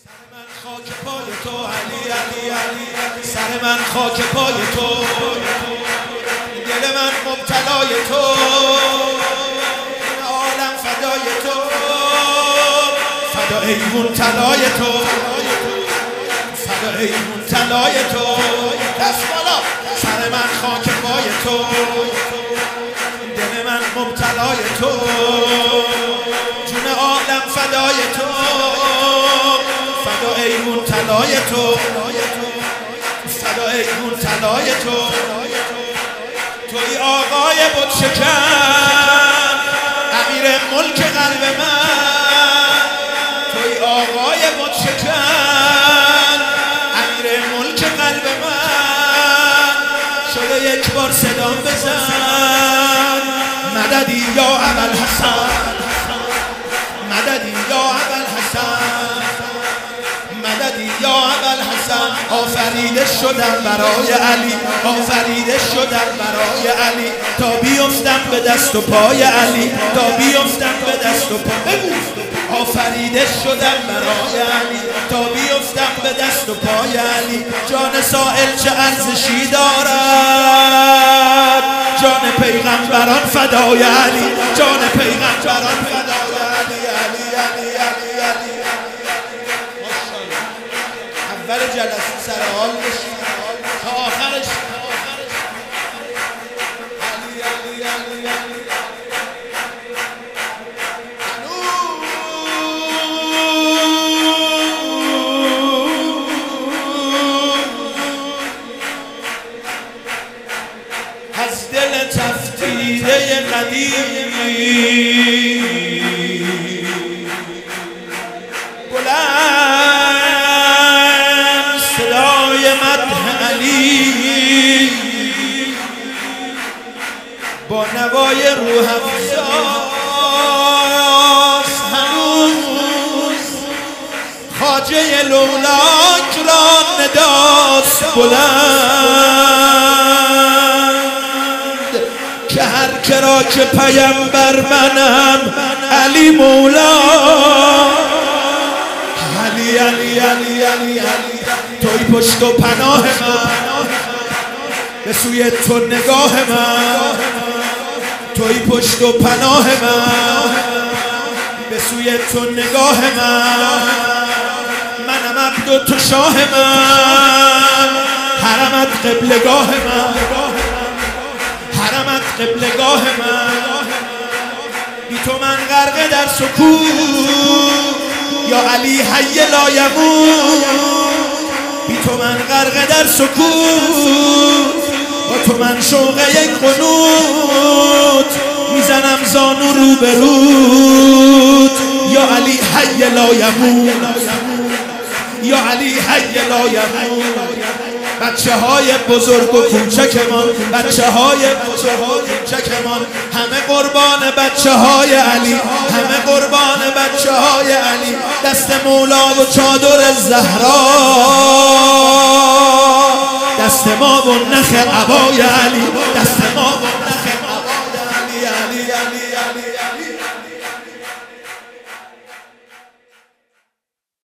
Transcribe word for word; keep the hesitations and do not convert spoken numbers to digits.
من خاک پای تو علی علی علی سر من خاک پای تو دل من مبتلای تو عالم فدای تو فدای منتلای تو فدای منتلای تو دست بالا سر من خاک پای تو دل من مبتلای تو جون عالم فدای تو فدای منتلای تو فدای منتلای تو توی آقای بت شکن امیر ملک قلب من توی آقای بت شکن امیر ملک قلب من شده یک بار صدام بزن مددی یا ابوالحسن مددی یا ابوالحسن مددی یا ابوالحسن آفریده شدم برای علی آفریده شدم برای علی تا بیفتم به دست و پای علی تا بیفتم به دست و پای آفریده شدم برای علی تا بیفتم به دست و پای علی جان سائل چه ارزشی دارد جان پیغمبران فدای علی جان پیغمبران فدای علی علی علی علی علی اول جلسه سر حال بشین تا آخرش علی علی علی علی از دل تفتیده قدیم بلند صدای مدح علی با نوای روح افزاس هنوز خواجه لولاک را نداست بلند که هر کرا که پیمبر منم علی مولا علی علی علی علی علی توی پشت و پناه من به سوی تو نگاه من توی پشت و پناه من به سوی تو نگاه من منم عبد و تو شاه من حرمت قبلگاه من حرمت قبلگاه من بی تو من غرق در سکوت یا علی حی لا یموت بی تو من غرق در سکوت با تو من شوق یک قنوت میزنم زانو رو به رود یا علی حی لا یموت یا علی حی لا یموت بچه های بزرگ و کوچکمان بچه های بزرگ و کوچکمان همه قربان بچه های علی همه قربان بچه های علی دست مولا و چادر زهرا دست ما و نخ عبای علی